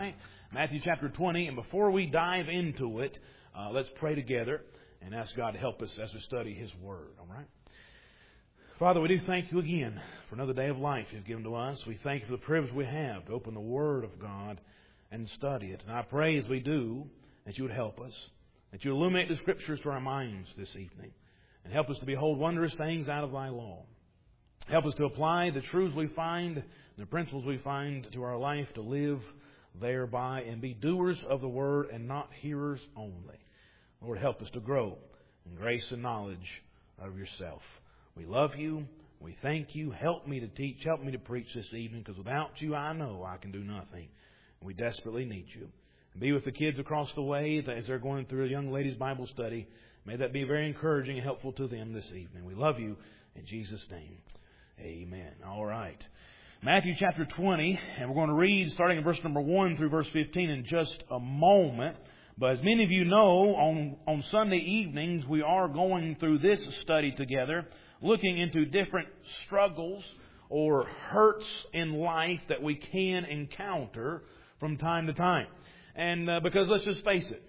Matthew chapter 20, and before we dive into it, let's pray together and ask God to help us as we study His Word, all right? Father, we do thank You again for another day of life You've given to us. We thank You for the privilege we have to open the Word of God and study it. And I pray as we do that You would help us, that You illuminate the Scriptures to our minds this evening, and help us to behold wondrous things out of Thy law. Help us to apply the truths we find, the principles we find to our life, to live thereby and be doers of the Word and not hearers only. Lord, help us to grow in grace and knowledge of Yourself. We love You. We thank You. Help me to teach. Help me to preach this evening, because without You, I know I can do nothing. And we desperately need You. And be with the kids across the way as they're going through a young ladies' Bible study. May that be very encouraging and helpful to them this evening. We love You. In Jesus' name, amen. All right. Matthew chapter 20, and we're going to read starting in verse number 1 through verse 15 in just a moment. But as many of you know, on Sunday evenings, we are going through this study together, looking into different struggles or hurts in life that we can encounter from time to time. And because let's just face it,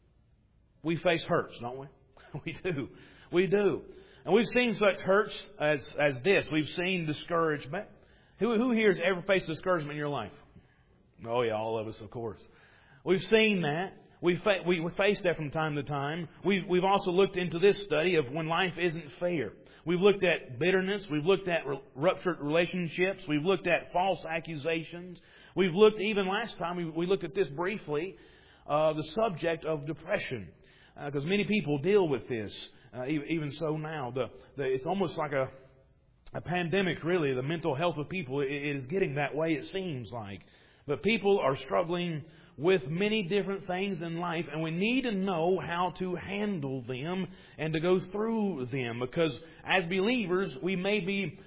we face hurts, don't we? We do. We do. And we've seen such hurts as this. We've seen discouragement. Who here has ever faced discouragement in your life? Oh yeah, all of us, of course. We've seen that. We face that from time to time. We've also looked into this study of when life isn't fair. We've looked at bitterness. We've looked at ruptured relationships. We've looked at false accusations. We've looked, even last time, we looked at this briefly, the subject of depression. Because many people deal with this, even so now. It's almost like a pandemic, really. The mental health of people, it is getting that way, it seems like. But people are struggling with many different things in life, and we need to know how to handle them and to go through them. Because as believers, we may be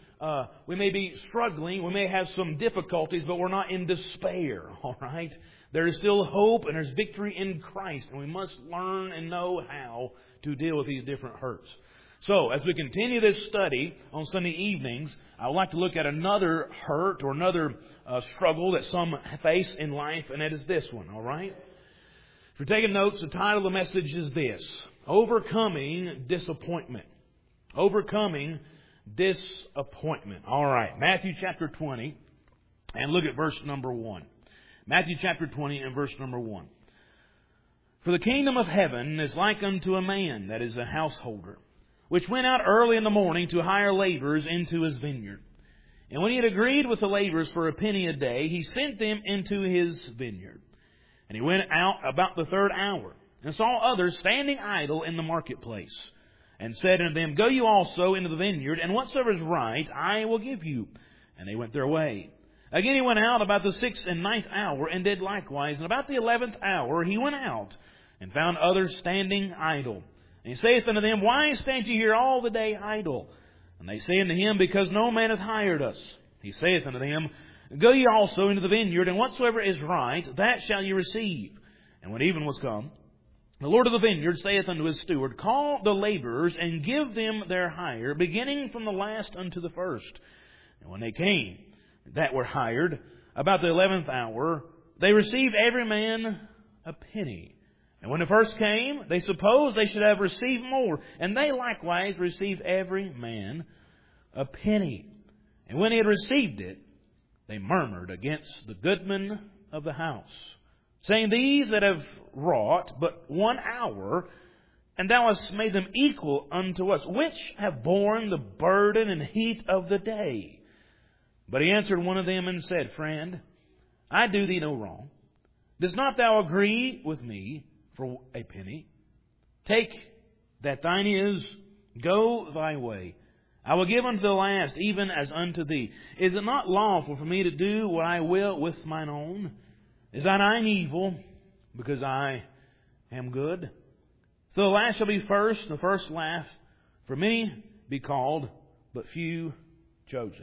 struggling, we may have some difficulties, but we're not in despair, all right? There is still hope and there's victory in Christ, and we must learn and know how to deal with these different hurts. So, as we continue this study on Sunday evenings, I would like to look at another hurt or another struggle that some face in life, and that is this one, all right? If you're taking notes, the title of the message is this: Overcoming Disappointment. Overcoming Disappointment. All right, Matthew chapter 20, and look at verse number 1. Matthew chapter 20 and verse number 1. For the kingdom of heaven is like unto a man that is a householder, which went out early in the morning to hire laborers into his vineyard. And when he had agreed with the laborers for a penny a day, he sent them into his vineyard. And he went out about the third hour, and saw others standing idle in the marketplace, and said unto them, Go you also into the vineyard, and whatsoever is right I will give you. And they went their way. Again he went out about the 6th and 9th hour, and did likewise. And about the 11th hour he went out, and found others standing idle. And he saith unto them, Why stand ye here all the day idle? And they say unto him, Because no man hath hired us. He saith unto them, Go ye also into the vineyard, and whatsoever is right, that shall ye receive. And when even was come, the Lord of the vineyard saith unto his steward, Call the laborers, and give them their hire, beginning from the last unto the first. And when they came, that were hired, about the 11th hour, they received every man a penny. And when the first came, they supposed they should have received more. And they likewise received every man a penny. And when he had received it, they murmured against the goodman of the house, saying, These that have wrought but 1 hour, and thou hast made them equal unto us, which have borne the burden and heat of the day. But he answered one of them and said, Friend, I do thee no wrong. Dost not thou agree with me for a penny? Take that thine is, go thy way. I will give unto the last, even as unto thee. Is it not lawful for me to do what I will with mine own? Is thine evil, because I am good? So the last shall be first, and the first last. For many be called, but few chosen.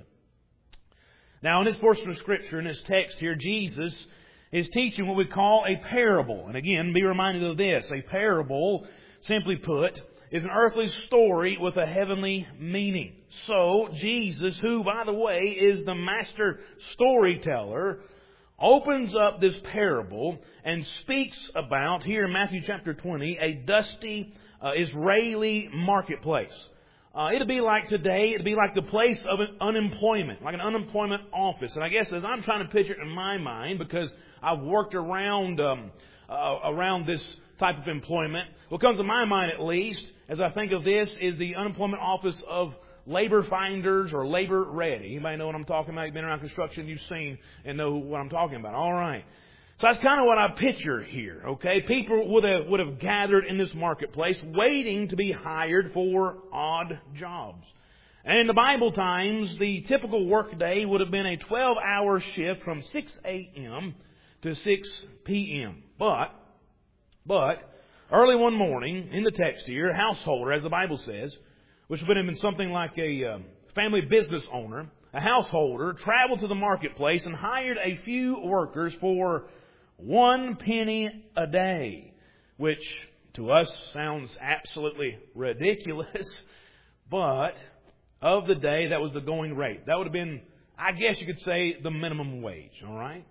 Now, in this portion of Scripture, in this text here, Jesus is teaching what we call a parable. And again, be reminded of this. A parable, simply put, is an earthly story with a heavenly meaning. So, Jesus, who, by the way, is the master storyteller, opens up this parable and speaks about, here in Matthew chapter 20, a dusty Israeli marketplace. It'd be like today, it'd be like the place of unemployment, like an unemployment office. And I guess as I'm trying to picture it in my mind, because I've worked around this type of employment, what comes to my mind at least, as I think of this, is the unemployment office of labor finders or labor ready. Anybody know what I'm talking about? You've been around construction, you've seen and know what I'm talking about. All right. So that's kind of what I picture here, okay? People would have gathered in this marketplace waiting to be hired for odd jobs. And in the Bible times, the typical work day would have been a 12-hour shift from 6 a.m. to 6 p.m. But early one morning, in the text here, a householder, as the Bible says, which would have been something like a family business owner, a householder traveled to the marketplace and hired a few workers for 1 penny a day, which to us sounds absolutely ridiculous, but of the day, that was the going rate. That would have been, I guess you could say, the minimum wage, all right?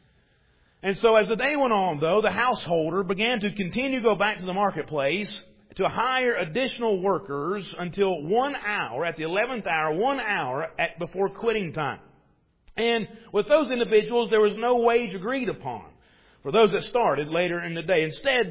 And so as the day went on, though, the householder began to continue to go back to the marketplace to hire additional workers until 1 hour, at the 11th hour, 1 hour before quitting time. And with those individuals, there was no wage agreed upon for those that started later in the day. Instead,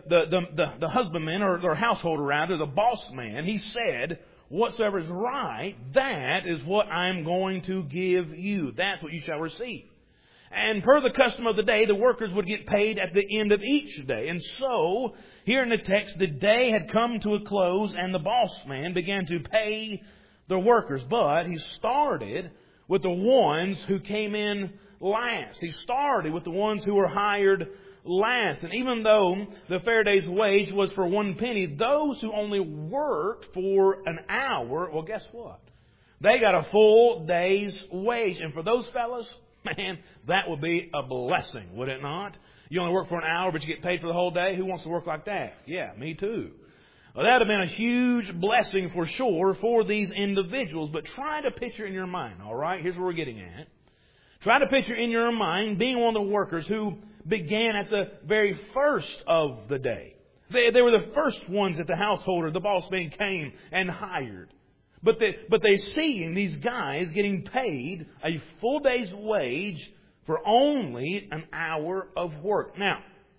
the husbandman, or householder rather, the boss man, he said, whatsoever is right, that is what I'm going to give you. That's what you shall receive. And per the custom of the day, the workers would get paid at the end of each day. And so, here in the text, the day had come to a close and the boss man began to pay the workers. But he started with the ones who came in last. He started with the ones who were hired last. And even though the fair day's wage was for 1 penny, those who only worked for an hour, well, guess what? They got a full day's wage. And for those fellas, man, that would be a blessing, would it not? You only work for an hour, but you get paid for the whole day? Who wants to work like that? Yeah, me too. Well, that would have been a huge blessing for sure for these individuals. But try to picture in your mind, all right? Here's where we're getting at. Try to picture in your mind being one of the workers who began at the very first of the day. They were the first ones that the householder, the boss man, came and hired. But they seeing these guys getting paid a full day's wage for only an hour of work. Now,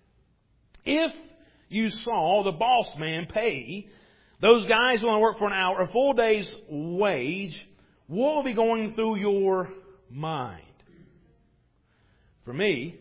if you saw the boss man pay those guys who only work for an hour a full day's wage, what will be going through your mind? For me,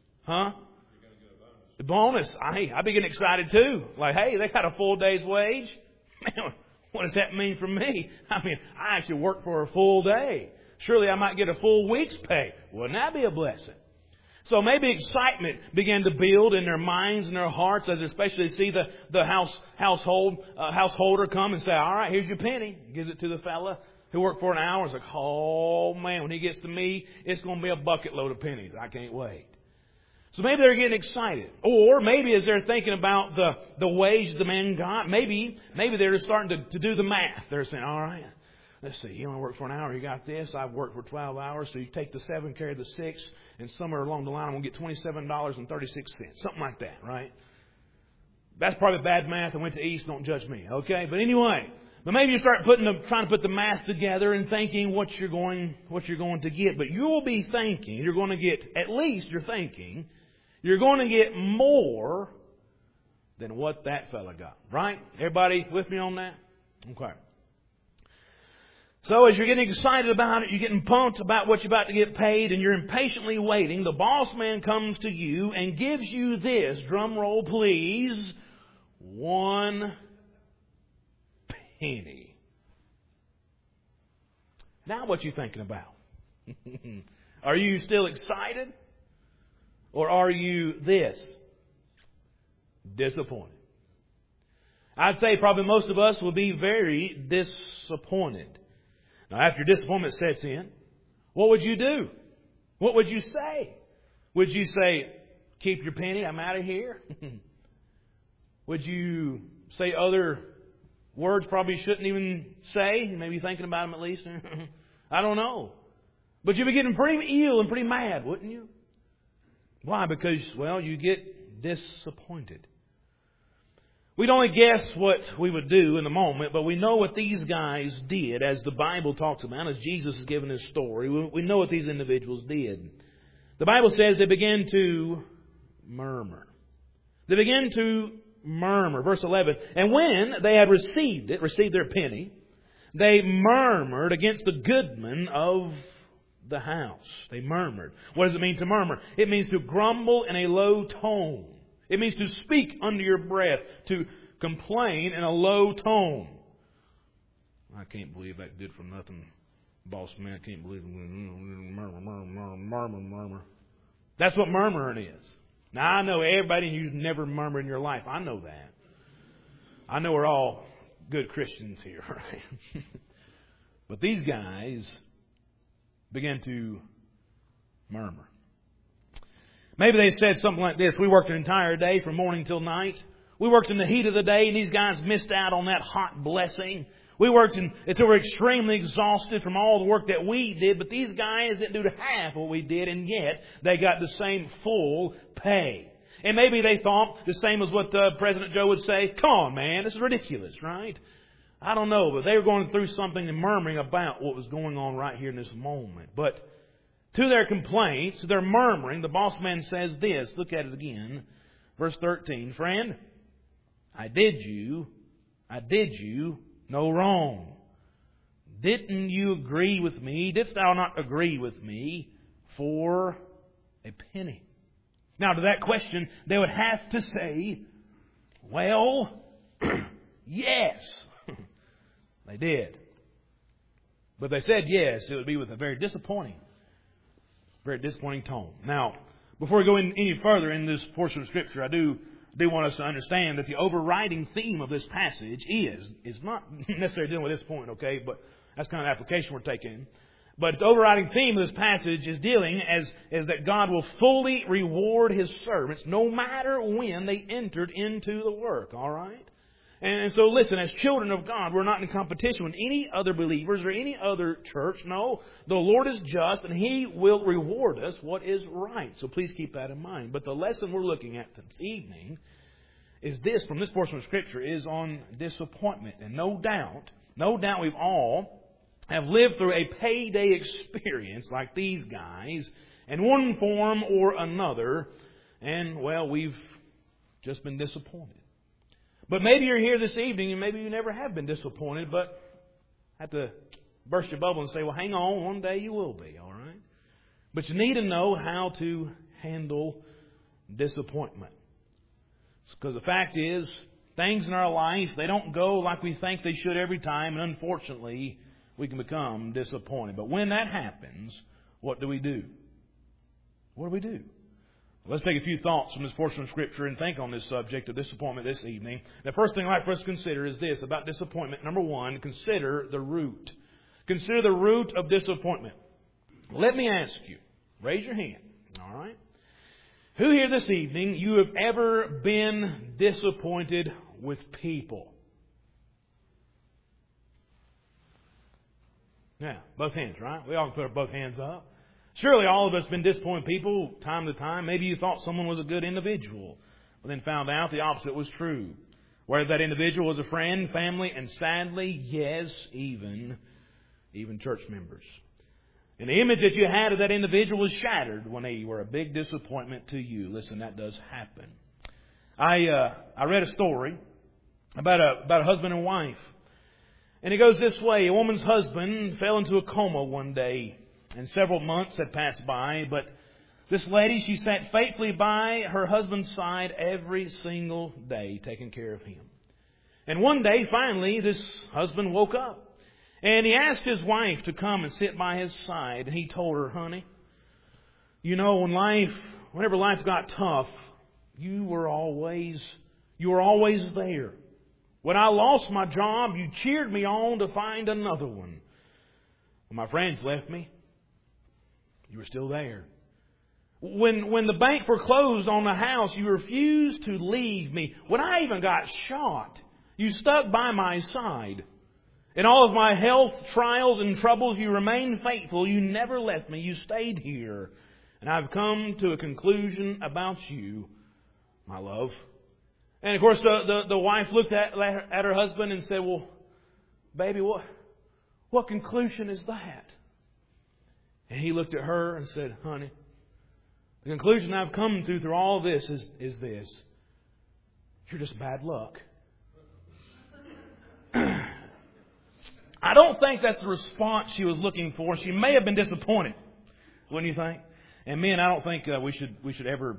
the bonus. I'd be getting excited too. Like, hey, they got a full day's wage. Man, what does that mean for me? I mean, I actually work for a full day. Surely I might get a full week's pay. Wouldn't that be a blessing? So maybe excitement began to build in their minds and their hearts as they especially see the householder come and say, all right, here's your penny. Gives it to the fella who worked for an hour. It's like, oh man, when he gets to me, it's going to be a bucket load of pennies. I can't wait. So maybe they're getting excited. Or maybe as they're thinking about the wage the man got, maybe they're just starting to do the math. They're saying, all right, let's see, you only worked for an hour, you got this. I've worked for 12 hours, so you take the 7, carry the 6, and somewhere along the line I'm going to get $27.36. Something like that, right? That's probably bad math. I went to East, don't judge me, okay? But anyway, but maybe you start trying to put the math together and thinking what you're going to get. But you'll be thinking, you're going to get, at least you're thinking, you're going to get more than what that fella got. Right? Everybody with me on that? Okay. So as you're getting excited about it, you're getting pumped about what you're about to get paid, and you're impatiently waiting, the boss man comes to you and gives you this, drum roll please, 1 penny. Now what you thinking about? Are you still excited? Or are you this? Disappointed. I'd say probably most of us will be very disappointed. Now after disappointment sets in, what would you do? What would you say? Would you say, keep your penny, I'm out of here? Would you say other words probably shouldn't even say? Maybe thinking about them at least. I don't know. But you'd be getting pretty ill and pretty mad, wouldn't you? Why? Because, well, you get disappointed. We'd only guess what we would do in the moment, but we know what these guys did, as the Bible talks about, as Jesus has given His story. We know what these individuals did. The Bible says they began to murmur. They began to murmur. Verse 11, and when they had received their penny, they murmured against the goodman of the house. They murmured. What does it mean to murmur? It means to grumble in a low tone. It means to speak under your breath, to complain in a low tone. I can't believe that good for nothing, boss man. I can't believe it. Murmur. That's what murmuring is. Now, I know everybody who's never murmured in your life. I know that. I know we're all good Christians here, right? But these guys began to murmur. Maybe they said something like this: we worked an entire day from morning till night. We worked in the heat of the day, and these guys missed out on that hot blessing. We worked until we're extremely exhausted from all the work that we did, but these guys didn't do half what we did, and yet they got the same full pay. And maybe they thought the same as what President Joe would say: come on, man, this is ridiculous, right? I don't know, but they were going through something and murmuring about what was going on right here in this moment. But to their complaints, their murmuring, the boss man says this. Look at it again. Verse 13. Friend, I did you no wrong. Didn't you agree with me? Didst thou not agree with me for a penny? Now, to that question, they would have to say, well, yes. They did. But they said yes, it would be with a very disappointing tone. Now, before we go any further in this portion of Scripture, I do want us to understand that the overriding theme of this passage is not necessarily dealing with this point, okay? But that's kind of the application we're taking. But the overriding theme of this passage is dealing as that God will fully reward His servants no matter when they entered into the work, all right? And so listen, as children of God, we're not in competition with any other believers or any other church. No, the Lord is just and He will reward us what is right. So please keep that in mind. But the lesson we're looking at this evening is this, from this portion of Scripture, is on disappointment. And no doubt we've all have lived through a payday experience like these guys in one form or another. And, well, we've just been disappointed. But maybe you're here this evening and maybe you never have been disappointed, but have to burst your bubble and say, well, hang on, one day you will be, all right? But you need to know how to handle disappointment. Because the fact is, things in our life, they don't go like we think they should every time, and unfortunately, we can become disappointed. But when that happens, what do we do? What do we do? Let's take a few thoughts from this portion of Scripture and think on this subject of disappointment this evening. The first thing I'd like for us to consider is this about disappointment. Number one, consider the root. Consider the root of disappointment. Let me ask you, raise your hand, all right? Who here this evening, you have ever been disappointed with people? Yeah, both hands, right? We all can put both hands up. Surely all of us have been disappointed with people time to time. Maybe you thought someone was a good individual, but then found out the opposite was true. Whether that individual was a friend, family, and sadly, yes, even church members. And the image that you had of that individual was shattered when they were a big disappointment to you. Listen, that does happen. I read a story about a husband and wife. And it goes this way. A woman's husband fell into a coma one day. And several months had passed by, but this lady, she sat faithfully by her husband's side every single day, taking care of him. And one day, finally, this husband woke up. And he asked his wife to come and sit by his side. And he told her, honey, you know, whenever life got tough, you were always there. When I lost my job, you cheered me on to find another one. When my friends left me, you were still there. When the bank foreclosed on the house, you refused to leave me. When I even got shot, you stuck by my side. In all of my health trials and troubles, you remained faithful. You never left me. You stayed here. And And I've come to a conclusion about you, my love. And of course, the wife looked at her husband and said, well, baby, what conclusion is that? And he looked at her and said, honey, the conclusion I've come to through all this is this. You're just bad luck. I don't think that's the response she was looking for. She may have been disappointed, wouldn't you think? And men, I don't think we should ever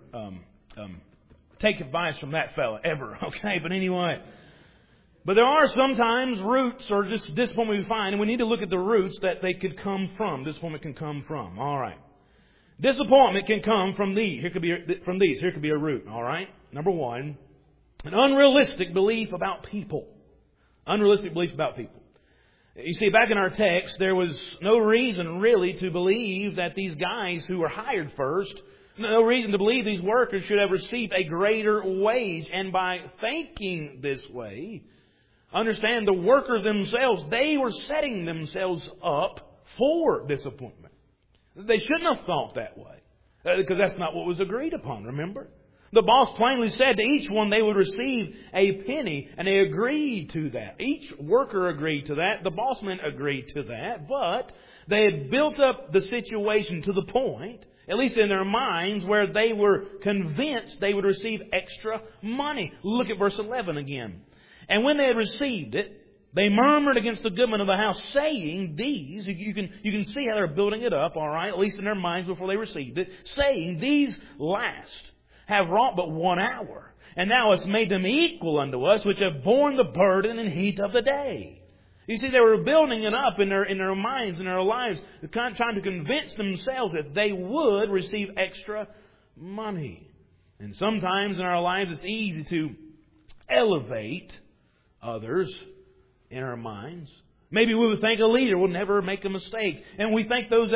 take advice from that fella, ever. Okay, but anyway. But there are sometimes roots or just disappointment we find, and we need to look at the roots that they could come from. Disappointment can come from. All right. Disappointment can come from these. Here could be a root. All right. Number one, an unrealistic belief about people. Unrealistic belief about people. You see, back in our text, there was no reason really to believe that these guys who were hired first, no reason to believe these workers should have received a greater wage. And by thinking this way, understand the workers themselves, they were setting themselves up for disappointment. They shouldn't have thought that way, because that's not what was agreed upon, remember? The boss plainly said to each one they would receive a penny, and they agreed to that. Each worker agreed to that. The bossman agreed to that. But they had built up the situation to the point, at least in their minds, where they were convinced they would receive extra money. Look at verse 11 again. And when they had received it, they murmured against the goodman of the house, saying these, you can see how they're building it up, all right, at least in their minds before they received it, saying these last have wrought but 1 hour, and thou hast made them equal unto us, which have borne the burden and heat of the day. You see, they were building it up in their minds, in their lives, trying to convince themselves that they would receive extra money. And sometimes in our lives it's easy to elevate others in our minds. Maybe we would think a leader will never make a mistake. And we think those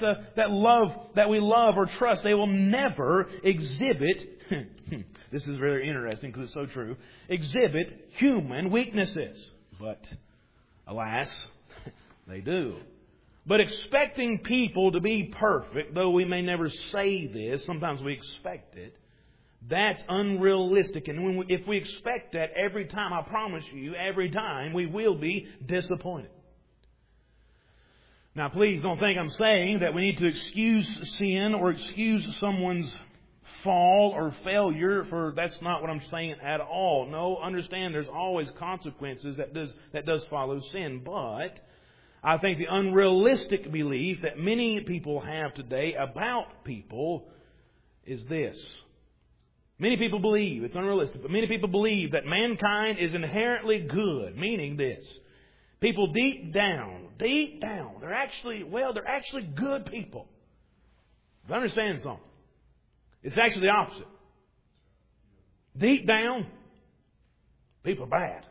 that we love or trust, they will never exhibit, this is very interesting because it's so true, exhibit human weaknesses. But alas, they do. But expecting people to be perfect, though we may never say this, sometimes we expect it, that's unrealistic. And if we expect that every time, I promise you, every time, we will be disappointed. Now, please don't think I'm saying that we need to excuse sin or excuse someone's fall or failure, for that's not what I'm saying at all. No, understand there's always consequences that does follow sin. But I think the unrealistic belief that many people have today about people is this. Many people believe, it's unrealistic, but many people believe that mankind is inherently good, meaning this. People deep down, they're actually good people. But understand something. It's actually the opposite. Deep down, people are bad.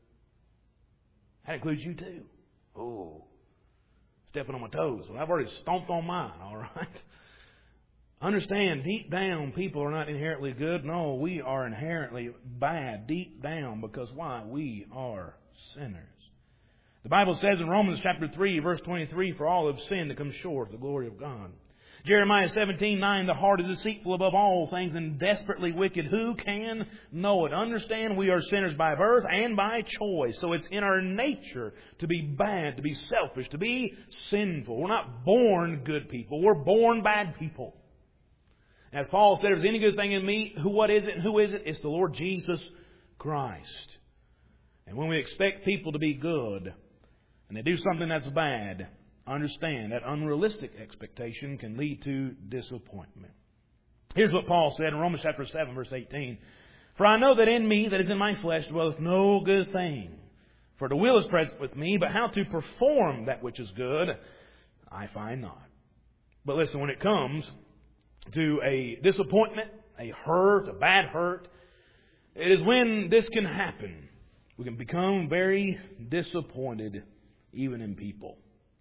That includes you too. Oh, stepping on my toes. Well, I've already stomped on mine, all right? Understand, deep down, people are not inherently good. No, we are inherently bad deep down because why? We are sinners. The Bible says in Romans chapter 3, verse 23, for all have sinned to come short of the glory of God. Jeremiah 17:9, the heart is deceitful above all things and desperately wicked. Who can know it? Understand, we are sinners by birth and by choice. So it's in our nature to be bad, to be selfish, to be sinful. We're not born good people. We're born bad people. As Paul said, if there's any good thing in me, what is it and who is it? It's the Lord Jesus Christ. And when we expect people to be good and they do something that's bad, understand that unrealistic expectation can lead to disappointment. Here's what Paul said in Romans chapter 7, verse 18. For I know that in me, that is in my flesh, dwelleth no good thing. For the will is present with me, but how to perform that which is good, I find not. But listen, when it comes to a disappointment, a hurt, a bad hurt, it is when this can happen. We can become very disappointed even in people.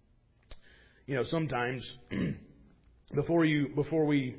You know, sometimes before we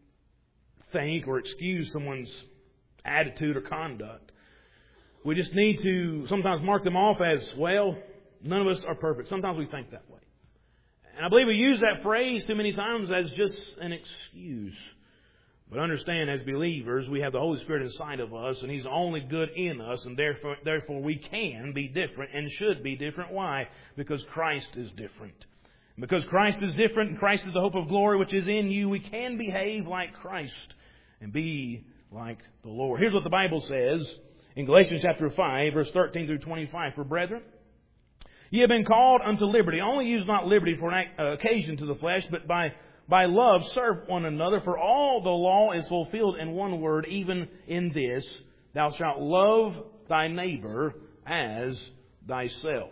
think or excuse someone's attitude or conduct, we just need to sometimes mark them off as, well, none of us are perfect. Sometimes we think that way. And I believe we use that phrase too many times as just an excuse. But understand, as believers, we have the Holy Spirit inside of us, and He's only good in us, and therefore we can be different and should be different. Why? Because Christ is different. And because Christ is different, and Christ is the hope of glory which is in you, we can behave like Christ and be like the Lord. Here's what the Bible says in Galatians chapter 5, verse 13 through 25. For brethren, ye have been called unto liberty. Only use not liberty for an occasion to the flesh, but by love serve one another. For all the law is fulfilled in one word, even in this, thou shalt love thy neighbor as thyself.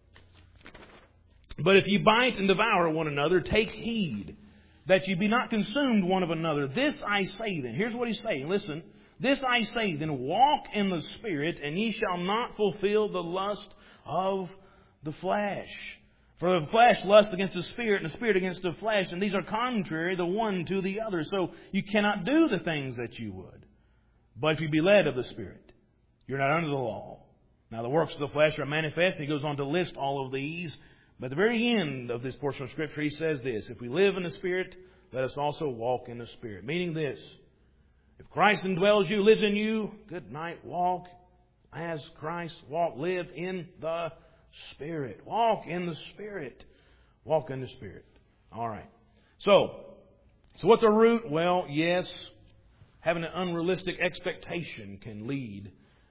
But if ye bite and devour one another, take heed that ye be not consumed one of another. This I say then. Here's what he's saying. Listen. This I say then, walk in the Spirit, and ye shall not fulfill the lust of the flesh. For the flesh lusts against the Spirit, and the Spirit against the flesh, and these are contrary the one to the other. So you cannot do the things that you would. But if you be led of the Spirit, you're not under the law. Now the works of the flesh are manifest. He goes on to list all of these. But at the very end of this portion of Scripture, he says this: if we live in the Spirit, let us also walk in the Spirit. Meaning this: if Christ indwells you, lives in you, good night, walk as Christ walked. Live in the Spirit. Walk in the Spirit. Walk in the Spirit. All right. So what's a root? Well, yes, having an unrealistic expectation can lead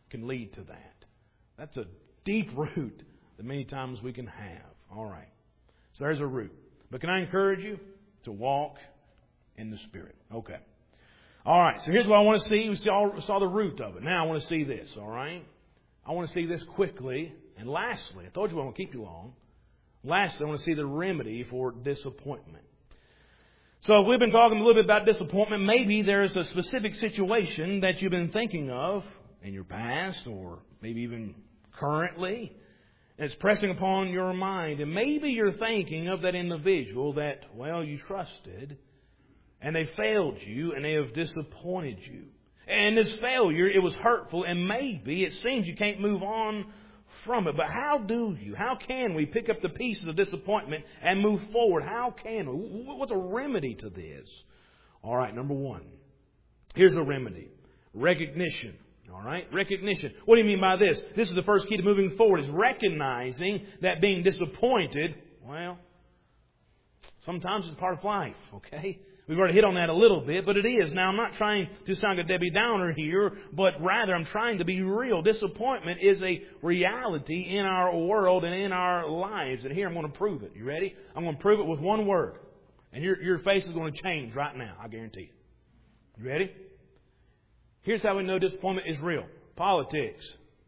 to that. That's a deep root that many times we can have. All right. So there's a root. But can I encourage you to walk in the Spirit? Okay. All right. So here's what I want to see. We saw the root of it. Now I want to see this. All right. I want to see this quickly. And lastly, I told you I won't keep you long. Lastly, I want to see the remedy for disappointment. So if we've been talking a little bit about disappointment, maybe there's a specific situation that you've been thinking of in your past or maybe even currently. And it's pressing upon your mind. And maybe you're thinking of that individual that, well, you trusted and they failed you and they have disappointed you. And this failure, it was hurtful, and maybe it seems you can't move on from it. But how can we pick up the pieces of disappointment and move forward? How can we? What's a remedy to this? All right, number one. Here's a remedy. Recognition. All right, recognition. What do you mean by this? This is the first key to moving forward, is recognizing that being disappointed, well, sometimes it's part of life, okay? We've already hit on that a little bit, but it is. Now, I'm not trying to sound a Debbie Downer here, but rather I'm trying to be real. Disappointment is a reality in our world and in our lives. And here I'm going to prove it. You ready? I'm going to prove it with one word. And your face is going to change right now. I guarantee it. You ready? Here's how we know disappointment is real. Politics.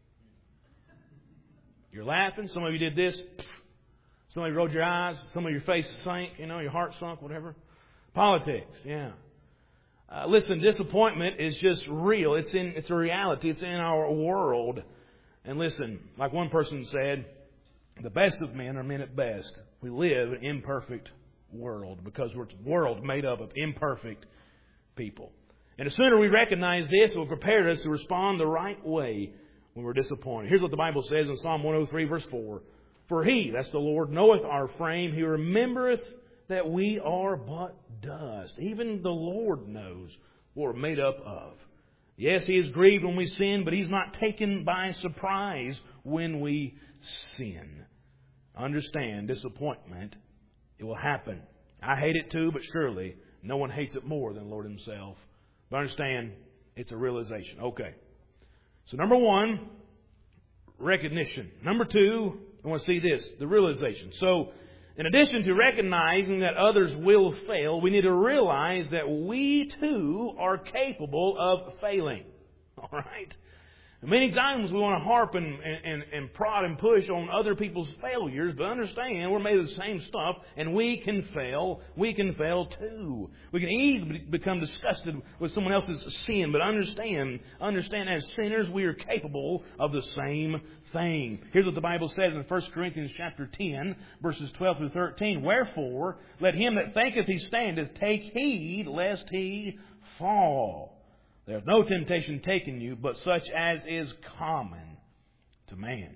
You're laughing. Some of you did this. Some of you rolled your eyes. Some of your face sank. Your heart sunk, whatever. Politics, yeah. Listen, disappointment is just real. It's a reality. It's in our world. And listen, like one person said, the best of men are men at best. We live in an imperfect world because we're a world made up of imperfect people. And the sooner we recognize this, it will prepare us to respond the right way when we're disappointed. Here's what the Bible says in Psalm 103, verse 4. For He, that's the Lord, knoweth our frame. He remembereth that we are but dust. Even the Lord knows what we're made up of. Yes, He is grieved when we sin, but He's not taken by surprise when we sin. Understand, disappointment, it will happen. I hate it too, but surely no one hates it more than the Lord Himself. But understand, it's a realization. Okay. So number one, recognition. Number two, I want to see this, the realization. So in addition to recognizing that others will fail, we need to realize that we too are capable of failing. All right? Many times we want to harp and prod and push on other people's failures, but understand we're made of the same stuff and we can fail. We can fail too. We can easily become disgusted with someone else's sin, but understand as sinners we are capable of the same thing. Here's what the Bible says in 1 Corinthians chapter 10, verses 12 through 13. Wherefore, let him that thinketh he standeth take heed lest he fall. There is no temptation taken you, but such as is common to man.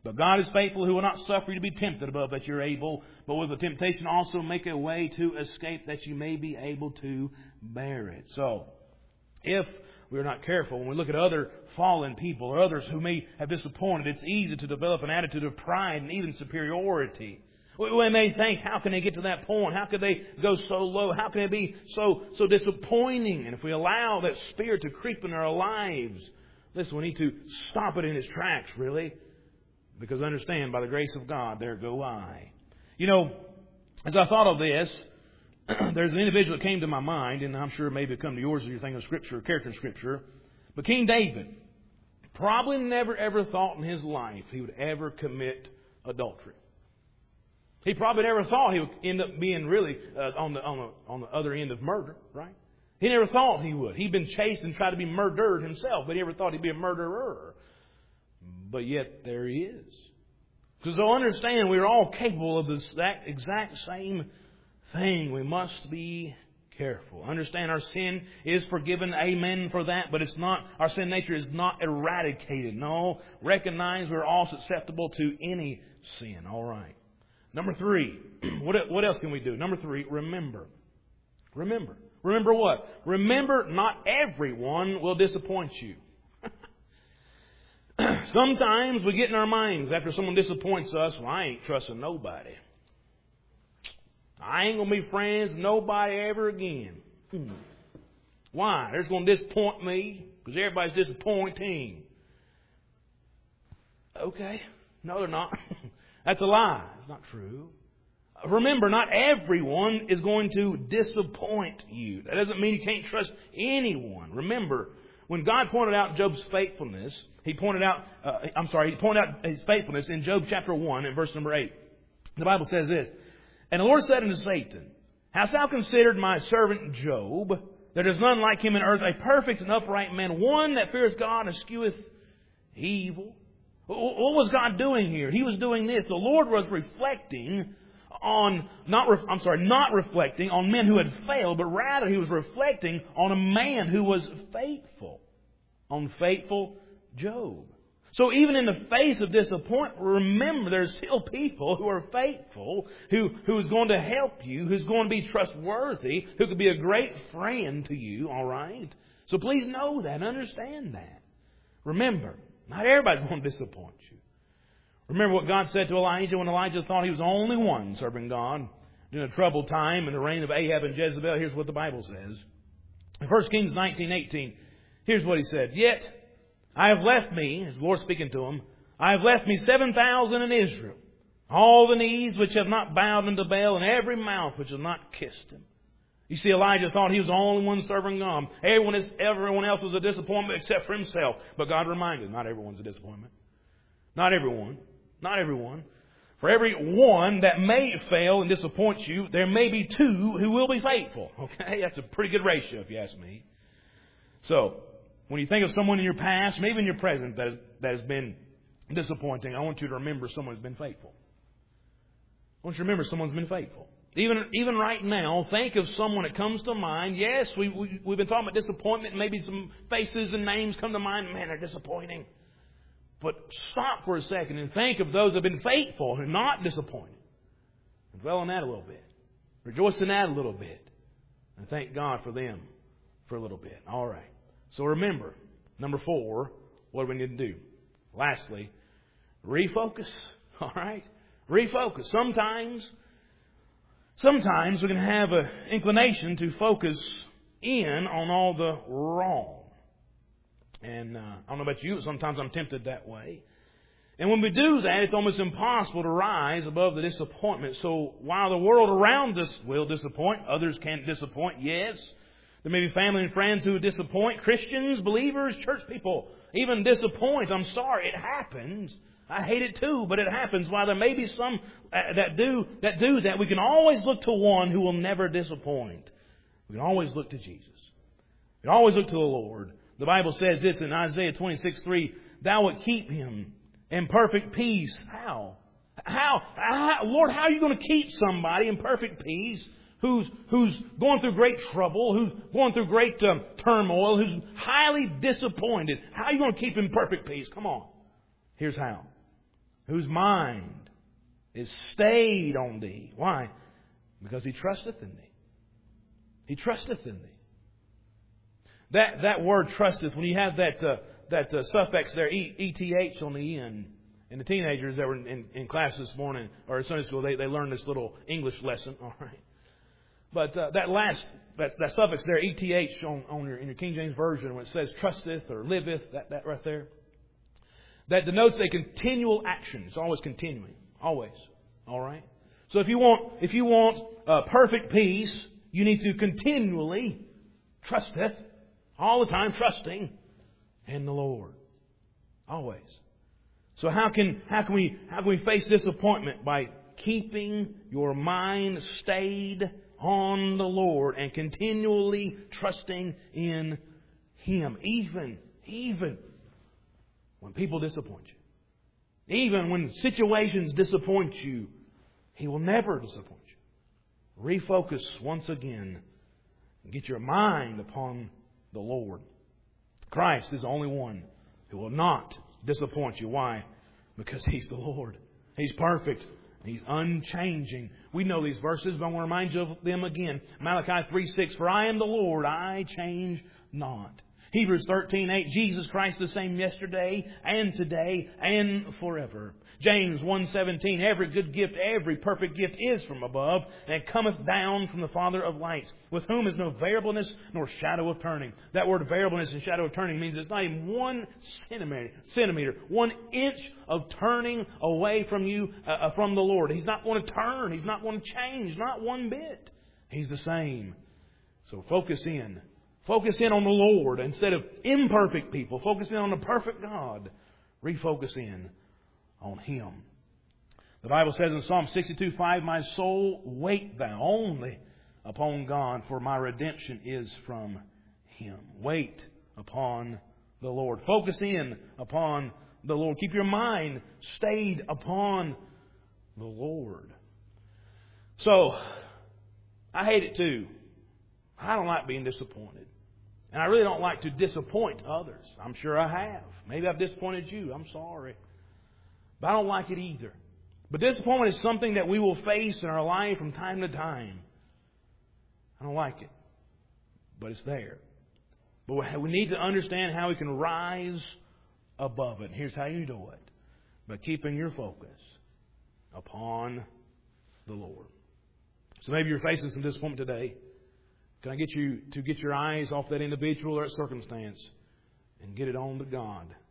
But God is faithful, who will not suffer you to be tempted above that you're able, but with the temptation also make a way to escape, that you may be able to bear it. So, if we're not careful, when we look at other fallen people or others who may have disappointed, it's easy to develop an attitude of pride and even superiority. We may think, how can they get to that point? How could they go so low? How can it be so disappointing? And if we allow that spirit to creep in our lives, listen, we need to stop it in its tracks, really. Because understand, by the grace of God, there go I. You know, as I thought of this, there's an individual that came to my mind, and I'm sure maybe it'll come to yours if you're thinking of Scripture, character in Scripture. But King David probably never ever thought in his life he would ever commit adultery. He probably never thought he would end up being really on the other end of murder, right? He never thought he would. He'd been chased and tried to be murdered himself, but he never thought he'd be a murderer. But yet there he is. Because so understand, we're all capable of that exact same thing. We must be careful. Understand, our sin is forgiven. Amen for that. But it's not, our sin nature is not eradicated. No. Recognize we're all susceptible to any sin. All right. Number 3. What else can we do? Number 3, remember. Remember. Remember what? Remember, not everyone will disappoint you. Sometimes we get in our minds after someone disappoints us, well, I ain't trusting nobody. I ain't going to be friends with nobody ever again. Why? They're just going to disappoint me because everybody's disappointing. Okay. No, they're not. That's a lie. It's not true. Remember, not everyone is going to disappoint you. That doesn't mean you can't trust anyone. Remember, when God pointed out Job's faithfulness, He pointed out His faithfulness in Job chapter 1 and verse number 8. The Bible says this, "And the Lord said unto Satan, Hast thou considered my servant Job? There is none like him in earth, a perfect and upright man, one that feareth God and escheweth evil." What was God doing here? He was doing this. The Lord was reflecting on, not reflecting on men who had failed, but rather He was reflecting on a man who was faithful, on faithful Job. So even in the face of disappointment, remember there's still people who are faithful, who is going to help you, who's going to be trustworthy, who could be a great friend to you, all right? So please know that and understand that. Remember, not everybody's going to disappoint you. Remember what God said to Elijah when Elijah thought he was the only one serving God during a troubled time in the reign of Ahab and Jezebel. Here's what the Bible says. In 1 Kings 19:18, here's what he said. "Yet I have left me," as the Lord speaking to him, "I have left me 7,000 in Israel, all the knees which have not bowed unto Baal, and every mouth which has not kissed him." You see, Elijah thought he was the only one serving God. Everyone else was a disappointment except for himself. But God reminded, not everyone's a disappointment. Not everyone. Not everyone. For every one that may fail and disappoint you, there may be 2 who will be faithful. Okay? That's a pretty good ratio, if you ask me. So, when you think of someone in your past, maybe in your present, that has been disappointing, I want you to remember someone who's been faithful. I want you to remember someone's been faithful. Even right now, think of someone that comes to mind. Yes, we've been talking about disappointment. Maybe some faces and names come to mind. Man, they're disappointing. But stop for a second and think of those that have been faithful and not disappointed. And dwell on that a little bit. Rejoice in that a little bit. And thank God for them for a little bit. All right. So remember, number 4, what do we need to do? Lastly, refocus. All right? Refocus. Sometimes we can have an inclination to focus in on all the wrong. And I don't know about you, but sometimes I'm tempted that way. And when we do that, it's almost impossible to rise above the disappointment. So while the world around us will disappoint, others can disappoint, yes. There may be family and friends who disappoint, Christians, believers, church people, even disappoint. I'm sorry, it happens. I hate it too, but it happens. While there may be some that do that, we can always look to one who will never disappoint. We can always look to Jesus. We can always look to the Lord. The Bible says this in Isaiah 26:3, "Thou wilt keep him in perfect peace." How? Lord, how are you going to keep somebody in perfect peace who's going through great trouble, who's going through great turmoil, who's highly disappointed? How are you going to keep him in perfect peace? Come on. Here's how. whose mind is stayed on Thee. Why? Because he trusteth in Thee. He trusteth in Thee. That word trusteth, when you have that suffix there, ETH on the end, and the teenagers that were in class this morning, or in Sunday school, they learned this little English lesson. All right. But that suffix there, ETH, in your King James Version, when it says trusteth or liveth, that right there, that denotes a continual action. It's always continuing. Always. All right? So if you want perfect peace, you need to continually trusteth, all the time trusting in the Lord. Always. So how can we face disappointment? By keeping your mind stayed on the Lord and continually trusting in Him. Even when people disappoint you. Even when situations disappoint you, He will never disappoint you. Refocus once again and get your mind upon the Lord. Christ is the only one who will not disappoint you. Why? Because He's the Lord. He's perfect. He's unchanging. We know these verses, but I want to remind you of them again. Malachi 3:6, for I am the Lord, I change not. Hebrews 13:8, Jesus Christ the same yesterday and today and forever. James 1:17, every good gift, every perfect gift is from above and cometh down from the Father of lights, with whom is no variableness nor shadow of turning. That word variableness and shadow of turning means it's not even 1 centimeter, 1 inch of turning away from you, from the Lord. He's not going to turn. He's not going to change. Not one bit. He's the same. So focus in. Focus in on the Lord instead of imperfect people. Focus in on the perfect God. Refocus in on Him. The Bible says in Psalm 62:5, my soul, wait thou only upon God, for my redemption is from Him. Wait upon the Lord. Focus in upon the Lord. Keep your mind stayed upon the Lord. So, I hate it too. I don't like being disappointed. And I really don't like to disappoint others. I'm sure I have. Maybe I've disappointed you. I'm sorry. But I don't like it either. But disappointment is something that we will face in our life from time to time. I don't like it. But it's there. But we need to understand how we can rise above it. And here's how you do it. By keeping your focus upon the Lord. So maybe you're facing some disappointment today. Can I get you to get your eyes off that individual or that circumstance and get it on to God?